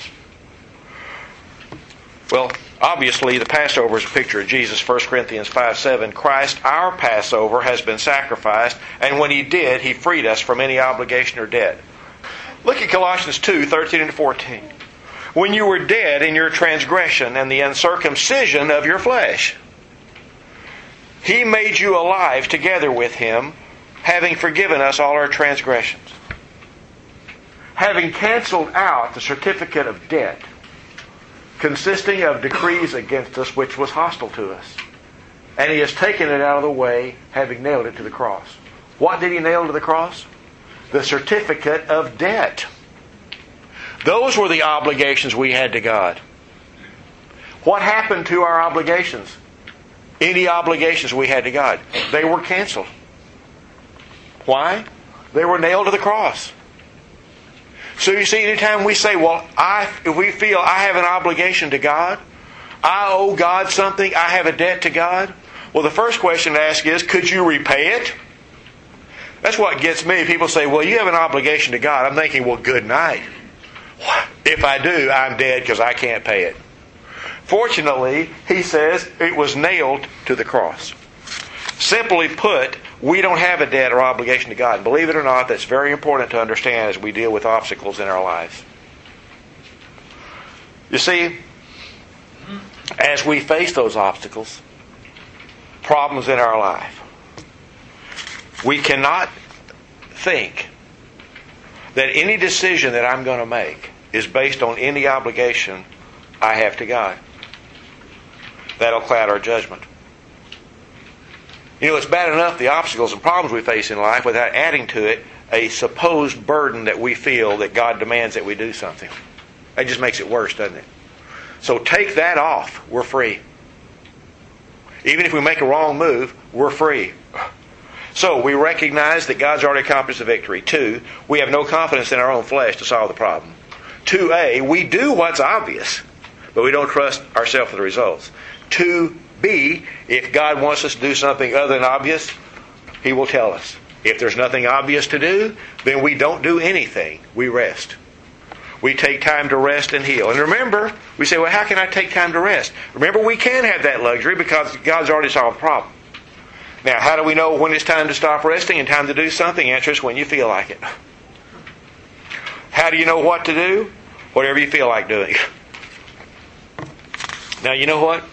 Well, obviously, the Passover is a picture of Jesus. First Corinthians five seven, Christ, our Passover, has been sacrificed, and when He did, He freed us from any obligation or debt. Look at Colossians two thirteen and fourteen. When you were dead in your transgression and the uncircumcision of your flesh, He made you alive together with Him, having forgiven us all our transgressions. Having canceled out the certificate of debt, consisting of decrees against us which was hostile to us. And He has taken it out of the way, having nailed it to the cross. What did He nail to the cross? The certificate of debt. Those were the obligations we had to God. What happened to our obligations? Any obligations we had to God? They were canceled. Why? They were nailed to the cross. So you see, anytime we say, well, I, if we feel I have an obligation to God, I owe God something, I have a debt to God, well, the first question to ask is, could you repay it? That's what gets me. People say, well, you have an obligation to God. I'm thinking, well, good night. If I do, I'm dead because I can't pay it. Fortunately, He says it was nailed to the cross. Simply put, we don't have a debt or obligation to God. Believe it or not, that's very important to understand as we deal with obstacles in our lives. You see, as we face those obstacles, problems in our life, we cannot think that any decision that I'm going to make is based on any obligation I have to God. That'll cloud our judgment. You know, it's bad enough the obstacles and problems we face in life without adding to it a supposed burden that we feel that God demands that we do something. That just makes it worse, doesn't it? So take that off. We're free. Even if we make a wrong move, we're free. So we recognize that God's already accomplished the victory. Two, we have no confidence in our own flesh to solve the problem. Two A, we do what's obvious, but we don't trust ourselves with the results. Two B, if God wants us to do something other than obvious, He will tell us. If there's nothing obvious to do, then we don't do anything. We rest. We take time to rest and heal. And remember, we say, well, how can I take time to rest? Remember, we can have that luxury because God's already solved the problem. Now, how do we know when it's time to stop resting and time to do something? Answer is when you feel like it. How do you know what to do? Whatever you feel like doing. Now, you know what?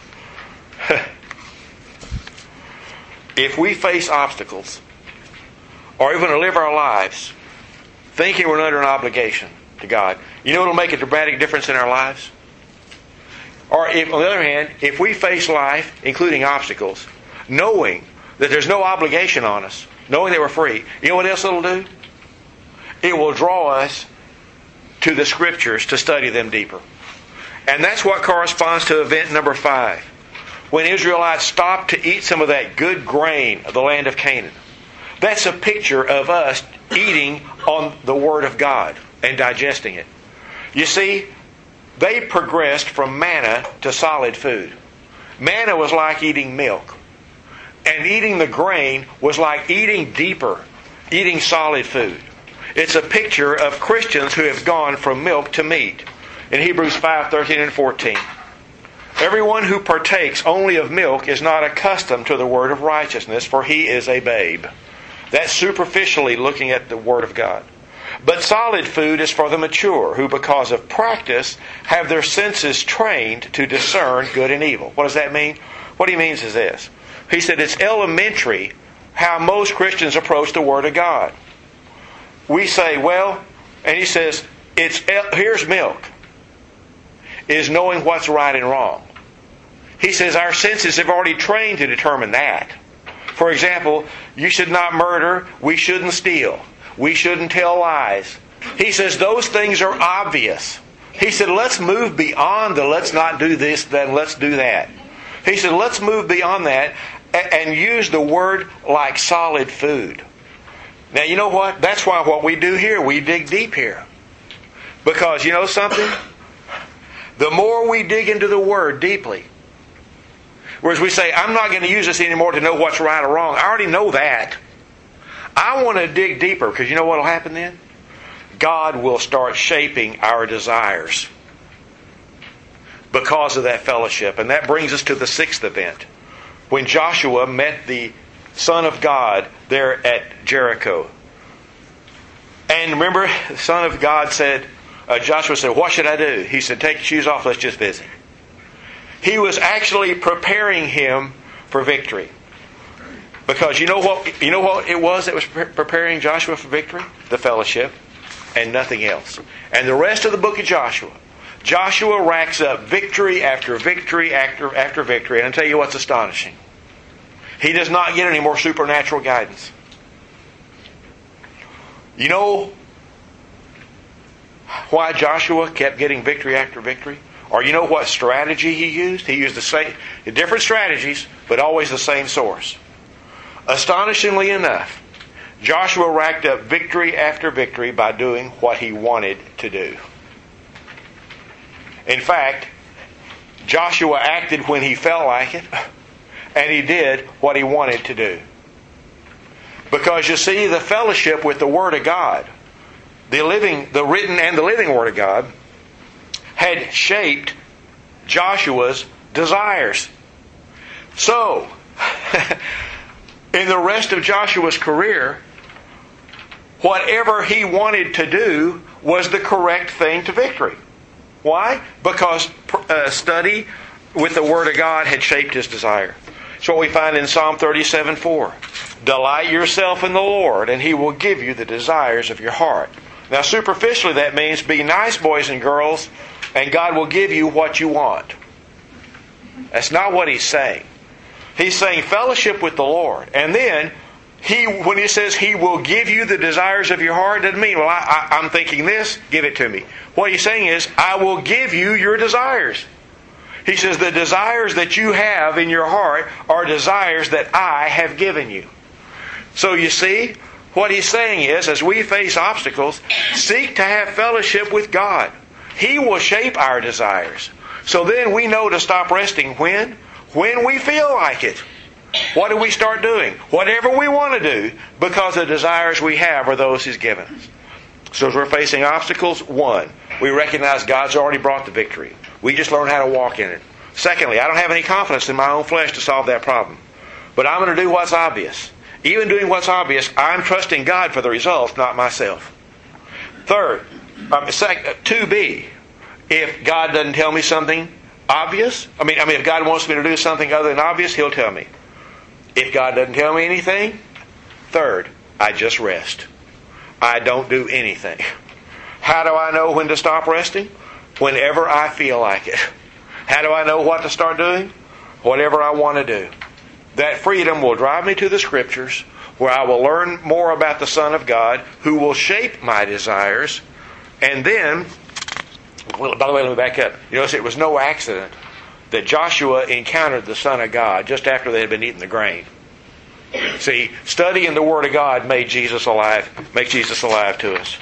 If we face obstacles, or even to live our lives thinking we're under an obligation to God, you know what will make a dramatic difference in our lives? Or if, on the other hand, if we face life, including obstacles, knowing that there's no obligation on us, knowing that we're free, you know what else it'll do? It will draw us to the Scriptures to study them deeper. And that's what corresponds to event number five. When Israelites stopped to eat some of that good grain of the land of Canaan. That's a picture of us eating on the Word of God and digesting it. You see, they progressed from manna to solid food. Manna was like eating milk. And eating the grain was like eating deeper, eating solid food. It's a picture of Christians who have gone from milk to meat. In Hebrews five, thirteen and fourteen. Everyone who partakes only of milk is not accustomed to the word of righteousness, for he is a babe. That's superficially looking at the Word of God. But solid food is for the mature, who because of practice have their senses trained to discern good and evil. What does that mean? What he means is this. He said it's elementary how most Christians approach the Word of God. We say, well, and he says, it's here's milk, is knowing what's right and wrong. He says our senses have already trained to determine that. For example, you should not murder, we shouldn't steal, we shouldn't tell lies. He says those things are obvious. He said let's move beyond the let's not do this, then let's do that. He said let's move beyond that and use the Word like solid food. Now you know what? That's why what we do here, we dig deep here. Because you know something? The more we dig into the Word deeply, whereas we say, I'm not going to use this anymore to know what's right or wrong. I already know that. I want to dig deeper because you know what will happen then? God will start shaping our desires because of that fellowship. And that brings us to the sixth event. When Joshua met the Son of God there at Jericho. And remember, the Son of God said, uh, Joshua said, what should I do? He said, take your shoes off, let's just visit. He was actually preparing him for victory. Because you know what you know what it was that was preparing Joshua for victory? The fellowship and nothing else. And the rest of the book of Joshua, Joshua racks up victory after victory after, after victory. And I'll tell you what's astonishing. He does not get any more supernatural guidance. You know why Joshua kept getting victory after victory? Or you know what strategy he used? He used the same, different strategies, but always the same source. Astonishingly enough, Joshua racked up victory after victory by doing what he wanted to do. In fact, Joshua acted when he felt like it, and he did what he wanted to do. Because you see, the fellowship with the Word of God, the living, the written and the living Word of God, had shaped Joshua's desires. So, in the rest of Joshua's career, whatever he wanted to do was the correct thing to victory. Why? Because uh, study with the Word of God had shaped his desire. It's what we find in Psalm thirty-seven four. Delight yourself in the Lord, and He will give you the desires of your heart. Now, superficially, that means be nice, boys and girls, and God will give you what you want. That's not what He's saying. He's saying fellowship with the Lord. And then, He, when He says He will give you the desires of your heart, it doesn't mean, well, I, I, I'm thinking this, give it to me. What He's saying is, I will give you your desires. He says the desires that you have in your heart are desires that I have given you. So you see, what He's saying is, as we face obstacles, seek to have fellowship with God. He will shape our desires. So then we know to stop resting when? When we feel like it. What do we start doing? Whatever we want to do, because the desires we have are those He's given us. So as we're facing obstacles, one, we recognize God's already brought the victory. We just learn how to walk in it. Secondly, I don't have any confidence in my own flesh to solve that problem. But I'm going to do what's obvious. Even doing what's obvious, I'm trusting God for the results, not myself. Third, um, two B, if God doesn't tell me something obvious, I mean, I mean, if God wants me to do something other than obvious, He'll tell me. If God doesn't tell me anything, third, I just rest. I don't do anything. How do I know when to stop resting? Whenever I feel like it. How do I know what to start doing? Whatever I want to do. That freedom will drive me to the Scriptures, where I will learn more about the Son of God, who will shape my desires. And then, well, by the way, let me back up. You notice it was no accident that Joshua encountered the Son of God just after they had been eating the grain. See, studying the Word of God made Jesus alive, make Jesus alive to us.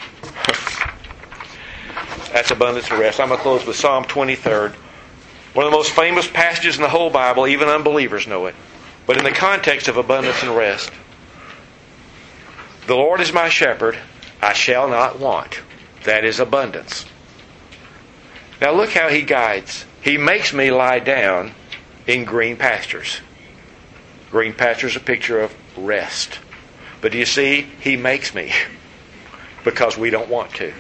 That's abundance of rest. I'm going to close with Psalm twenty-third. One of the most famous passages in the whole Bible. Even unbelievers know it. But in the context of abundance and rest. The Lord is my shepherd, I shall not want. That is abundance. Now look how He guides. He makes me lie down in green pastures. Green pastures is a picture of rest. But do you see, He makes me. Because we don't want to.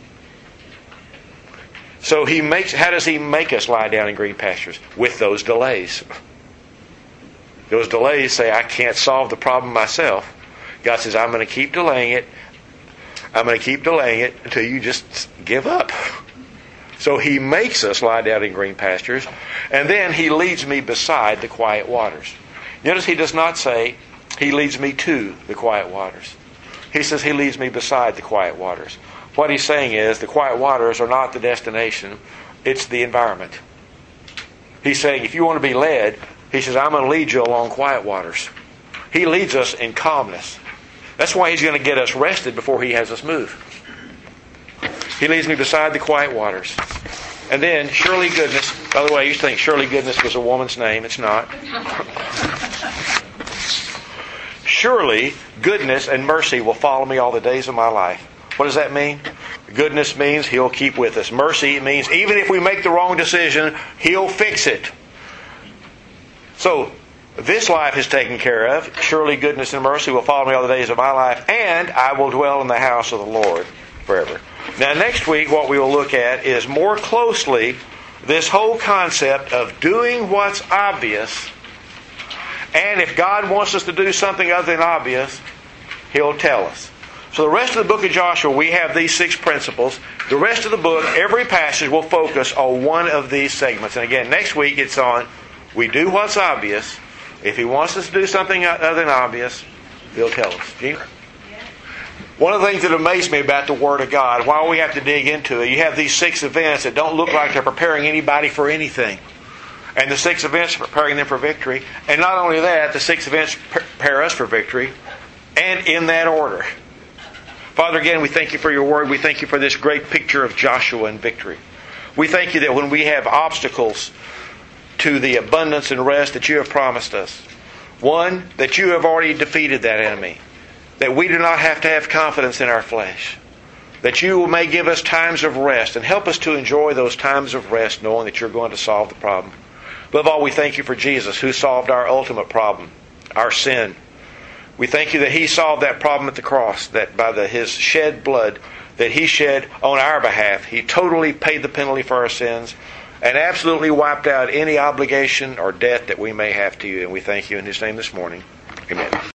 So He makes. How does He make us lie down in green pastures? With those delays. Those delays say, I can't solve the problem myself. God says, I'm going to keep delaying it. I'm going to keep delaying it until you just give up. So He makes us lie down in green pastures. And then He leads me beside the quiet waters. Notice He does not say, He leads me to the quiet waters. He says He leads me beside the quiet waters. What He's saying is, the quiet waters are not the destination. It's the environment. He's saying, if you want to be led, He says, I'm going to lead you along quiet waters. He leads us in calmness. That's why He's going to get us rested before He has us move. He leads me beside the quiet waters. And then, surely goodness. By the way, I used to think surely goodness was a woman's name. It's not. Surely goodness and mercy will follow me all the days of my life. What does that mean? Goodness means He'll keep with us. Mercy means even if we make the wrong decision, He'll fix it. So, this life is taken care of. Surely goodness and mercy will follow me all the days of my life, and I will dwell in the house of the Lord forever. Now, next week, what we will look at is more closely this whole concept of doing what's obvious. And if God wants us to do something other than obvious, He'll tell us. So the rest of the book of Joshua, we have these six principles. The rest of the book, every passage will focus on one of these segments. And again, next week it's on, we do what's obvious. If He wants us to do something other than obvious, He'll tell us. Gina? One of the things that amazed me about the Word of God, while we have to dig into it, you have these six events that don't look like they're preparing anybody for anything. And the six events are preparing them for victory. And not only that, the six events prepare us for victory. And in that order. Father, again, we thank You for Your Word. We thank You for this great picture of Joshua and victory. We thank You that when we have obstacles to the abundance and rest that You have promised us, one, that You have already defeated that enemy. That we do not have to have confidence in our flesh. That You may give us times of rest and help us to enjoy those times of rest knowing that You're going to solve the problem. Above all, we thank You for Jesus who solved our ultimate problem, our sin. We thank You that He solved that problem at the cross, that by the, His shed blood that He shed on our behalf, He totally paid the penalty for our sins, and absolutely wiped out any obligation or debt that we may have to you. And we thank you in His name this morning. Amen.